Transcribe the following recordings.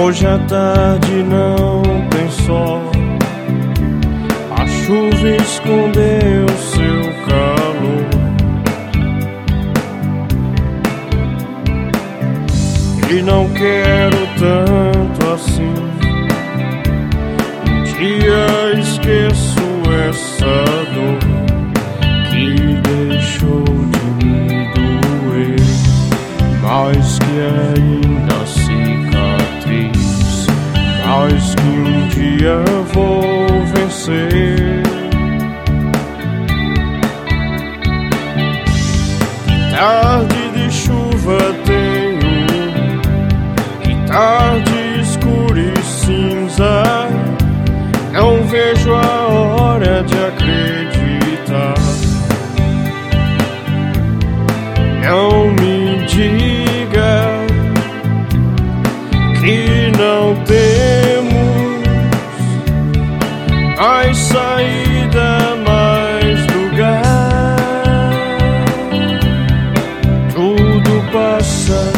Hoje à tarde não tem sol, a chuva escondeu seu calor. E não quero tanto assim. Um dia esqueço essa dor que deixou de me doer, mas que ainda cicatriz, mas que um dia vou vencer. Que tarde de chuva tenho, que tarde escura e cinza. Não vejo a hora de acreditar. Não me diga que não temos mais saída, mais lugar. Tudo passa,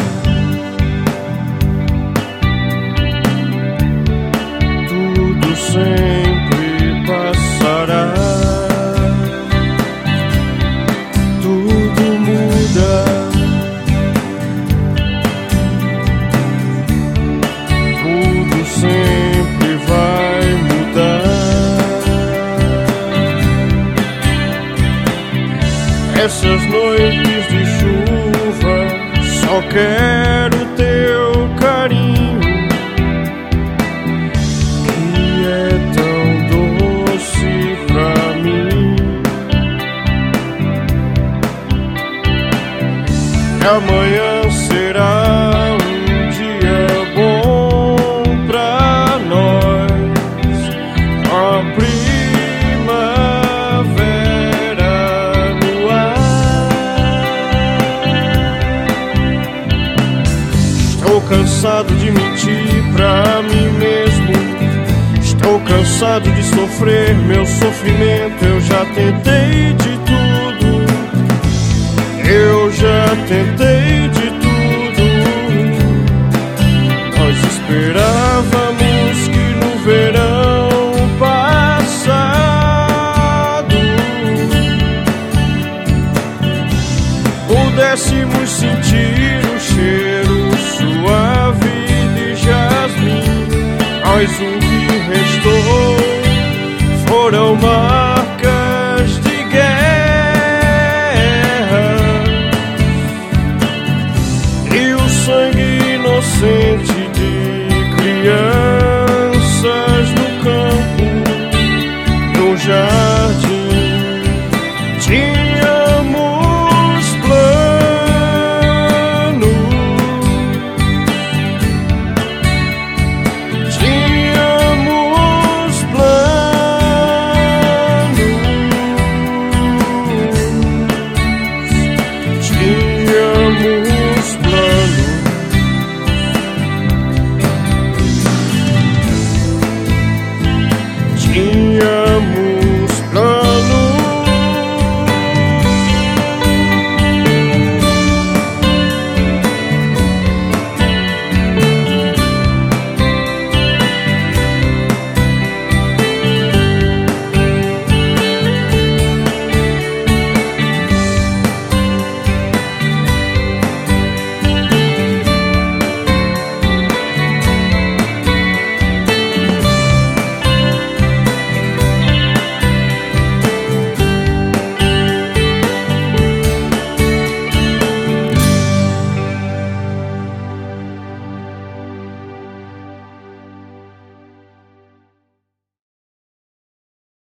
tudo sempre passará. Tudo muda, tudo sempre vai mudar. Essas noites de chuva só quero teu carinho, que é tão doce pra mim. E amanhã será um dia bom pra nós, com a primavera no ar. Estou cansado de mentir pra mim mesmo, estou cansado de sofrer meu sofrimento. Eu já tentei de tudo, eu já tentei de tudo. Nós esperávamos que no verão passado pudéssemos sentir o cheiro suave de jasmim, mas o que restou foram marcas de guerra e o sangue inocente de crianças no campo, no jardim.